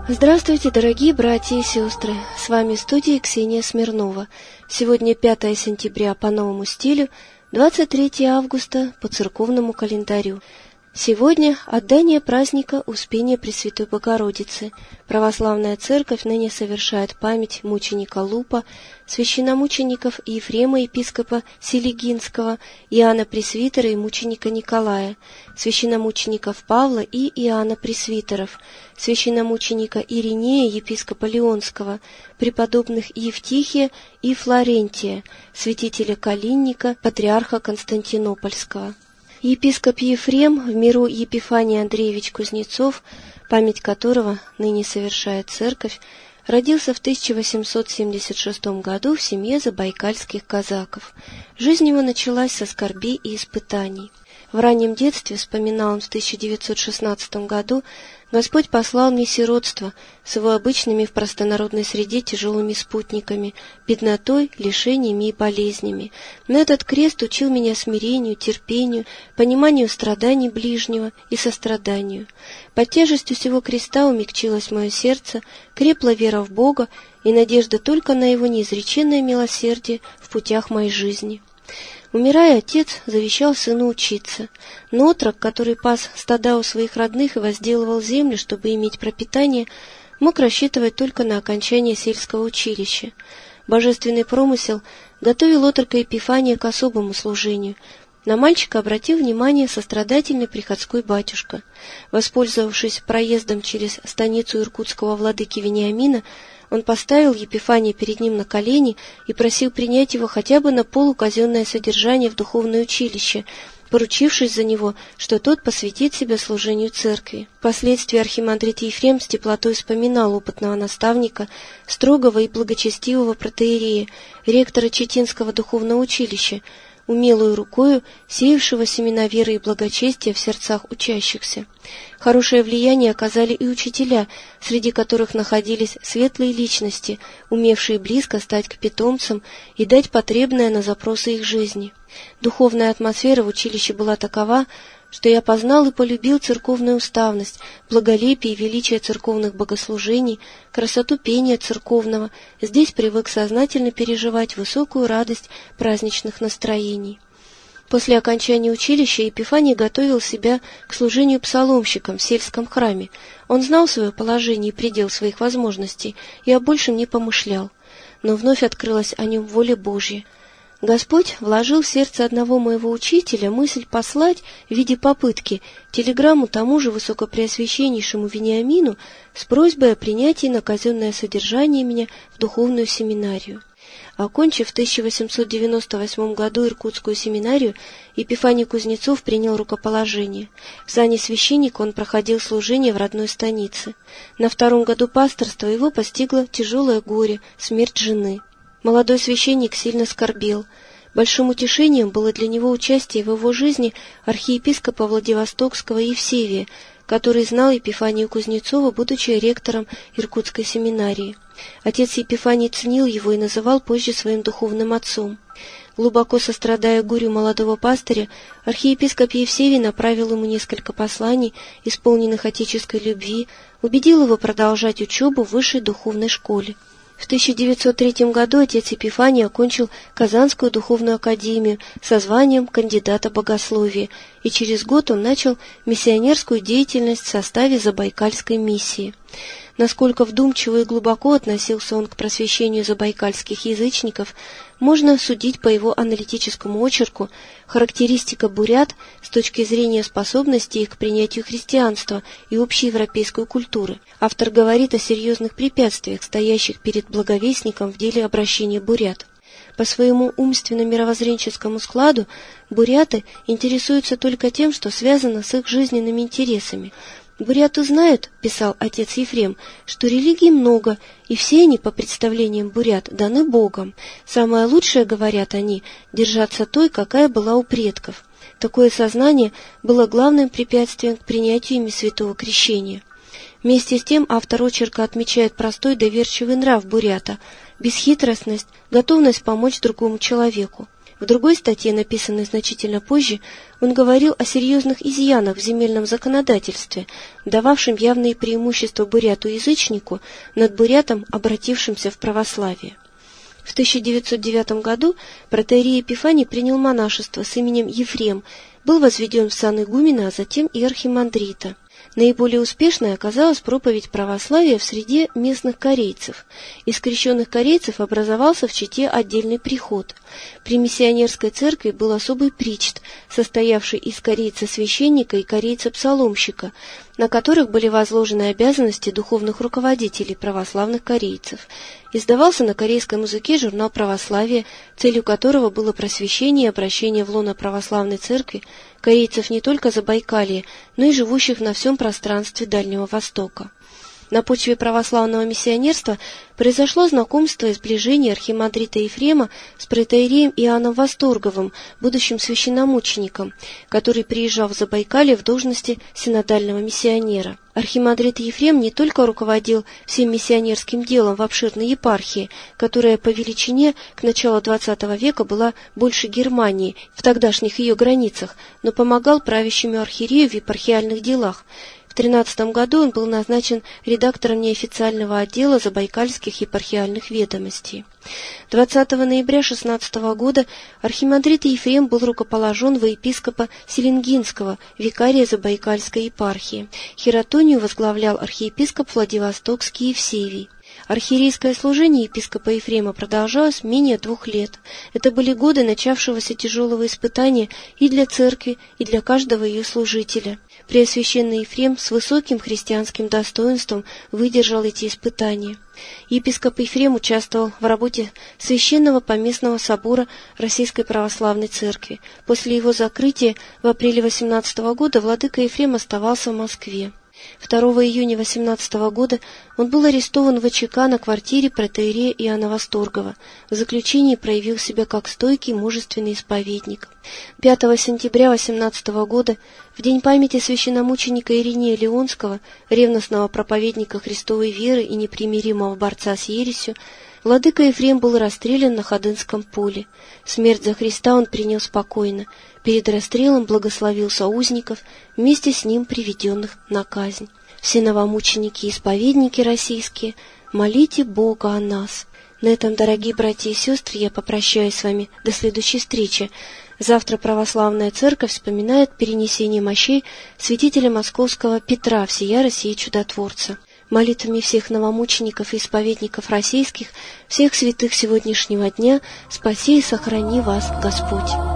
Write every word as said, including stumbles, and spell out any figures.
Здравствуйте, дорогие братья и сестры! С вами в студии Ксения Смирнова. Сегодня пятое сентября по новому стилю, двадцать третье августа по церковному календарю. Сегодня отдание праздника Успения Пресвятой Богородицы. Православная Церковь ныне совершает память мученика Лупа, священномучеников Ефрема епископа Селигинского, Иоанна Пресвитера и мученика Николая, священномучеников Павла и Иоанна Пресвитеров, священномученика Иринея епископа Леонского, преподобных Евтихия и Флорентия, святителя Калинника, патриарха Константинопольского. Епископ Ефрем, в миру Епифаний Андреевич Кузнецов, память которого ныне совершает Церковь, родился в тысяча восемьсот семьдесят шестом году в семье забайкальских казаков. Жизнь его началась со скорби и испытаний. В раннем детстве, вспоминал он в тысяча девятьсот шестнадцатом году, Господь послал мне сиротство с его обычными в простонародной среде тяжелыми спутниками, беднотой, лишениями и болезнями. Но этот крест учил меня смирению, терпению, пониманию страданий ближнего и состраданию. Под тяжестью сего креста умягчилось мое сердце, крепла вера в Бога и надежда только на Его неизреченное милосердие в путях моей жизни. Умирая, отец завещал сыну учиться, но отрок, который пас стада у своих родных и возделывал землю, чтобы иметь пропитание, мог рассчитывать только на окончание сельского училища. Божественный промысел готовил отрока Епифания к особому служению. На мальчика обратил внимание сострадательный приходской батюшка. Воспользовавшись проездом через станицу иркутского владыки Вениамина, он поставил Епифания перед ним на колени и просил принять его хотя бы на полуказенное содержание в духовное училище, поручившись за него, что тот посвятит себя служению церкви. Впоследствии архимандрит Ефрем с теплотой вспоминал опытного наставника, строгого и благочестивого протоиерея, ректора Читинского духовного училища, умелую рукою сеявшего семена веры и благочестия в сердцах учащихся. Хорошее влияние оказали и учителя, среди которых находились светлые личности, умевшие близко стать к питомцам и дать потребное на запросы их жизни. Духовная атмосфера в училище была такова, что я познал и полюбил церковную уставность, благолепие и величие церковных богослужений, красоту пения церковного, здесь привык сознательно переживать высокую радость праздничных настроений. После окончания училища Епифаний готовил себя к служению псаломщиком в сельском храме. Он знал свое положение и предел своих возможностей, и о большем не помышлял. Но вновь открылась о нем воля Божья. Господь вложил в сердце одного моего учителя мысль послать в виде попытки телеграмму тому же высокопреосвященнейшему Вениамину с просьбой о принятии на казенное содержание меня в духовную семинарию. Окончив в тысяча восемьсот девяносто восьмом году Иркутскую семинарию, Епифаний Кузнецов принял рукоположение. В сане священника он проходил служение в родной станице. На втором году пасторства его постигло тяжелое горе – смерть жены. Молодой священник сильно скорбел. Большим утешением было для него участие в его жизни архиепископа Владивостокского Евсевия, который знал Епифания Кузнецова, будучи ректором Иркутской семинарии. Отец Епифаний ценил его и называл позже своим духовным отцом. Глубоко сострадая горю молодого пастыря, архиепископ Евсевий направил ему несколько посланий, исполненных отеческой любви, убедил его продолжать учебу в высшей духовной школе. В тысяча девятьсот третьем году отец Епифаний окончил Казанскую духовную академию со званием кандидата богословия, и через год он начал миссионерскую деятельность в составе Забайкальской миссии. Насколько вдумчиво и глубоко относился он к просвещению забайкальских язычников, можно судить по его аналитическому очерку «Характеристика бурят с точки зрения способности их к принятию христианства и общеевропейской культуры». Автор говорит о серьезных препятствиях, стоящих перед благовестником в деле обращения бурят. По своему умственно-мировоззренческому складу буряты интересуются только тем, что связано с их жизненными интересами. «Буряты знают, — писал отец Ефрем, — что религий много, и все они, по представлениям бурят, даны Богом. Самое лучшее, — говорят они, — держаться той, какая была у предков». Такое сознание было главным препятствием к принятию ими святого крещения. Вместе с тем автор очерка отмечает простой доверчивый нрав бурята, бесхитростность, готовность помочь другому человеку. В другой статье, написанной значительно позже, он говорил о серьезных изъянах в земельном законодательстве, дававшем явные преимущества буряту-язычнику над бурятом, обратившимся в православие. В тысяча девятьсот девятом году протоиерей Епифаний принял монашество с именем Ефрем, был возведен в сан игумена, а затем и архимандрита. Наиболее успешной оказалась проповедь православия в среде местных корейцев. Из крещенных корейцев образовался в Чите отдельный приход. При миссионерской церкви был особый причт, состоявший из корейца-священника и корейца-псаломщика, на которых были возложены обязанности духовных руководителей православных корейцев. Издавался на корейском языке журнал «Православие», целью которого было просвещение и обращение в лоно православной церкви корейцев не только Забайкалья, но и живущих на всем пространстве Дальнего Востока. На почве православного миссионерства произошло знакомство и сближение архимандрита Ефрема с протоиереем Иоанном Восторговым, будущим священномучеником, который приезжал в Забайкалье в должности синодального миссионера. Архимандрит Ефрем не только руководил всем миссионерским делом в обширной епархии, которая по величине к началу двадцатого века была больше Германии в тогдашних ее границах, но помогал правящему архиерею в епархиальных делах. В тринадцатом году он был назначен редактором неофициального отдела забайкальских епархиальных ведомостей. двадцатого ноября шестнадцатого года архимандрит Ефрем был рукоположен во епископа Селенгинского, викария Забайкальской епархии. Хератонию возглавлял архиепископ Владивостокский Евсевий. Архиерейское служение епископа Ефрема продолжалось менее двух лет. Это были годы начавшегося тяжелого испытания и для церкви, и для каждого ее служителя. Преосвященный Ефрем с высоким христианским достоинством выдержал эти испытания. Епископ Ефрем участвовал в работе Священного Поместного собора Российской Православной Церкви. После его закрытия в апреле восемнадцатого года владыка Ефрем оставался в Москве. второго июня восемнадцатого года он был арестован в ЧК на квартире протоиерея Иоанна Восторгова. В заключении проявил себя как стойкий, мужественный исповедник. пятого сентября восемнадцатого года, в день памяти священномученика Иринея Леонского, ревностного проповедника Христовой веры и непримиримого борца с ересью, владыка Ефрем был расстрелян на Ходынском поле. Смерть за Христа он принял спокойно. Перед расстрелом благословил соузников, вместе с ним приведенных на казнь. Все новомученики и исповедники российские, молите Бога о нас. На этом, дорогие братья и сестры, я попрощаюсь с вами до следующей встречи. Завтра православная церковь вспоминает перенесение мощей святителя московского Петра, всея России чудотворца. Молитвами всех новомучеников и исповедников российских, всех святых сегодняшнего дня, спаси и сохрани вас Господь.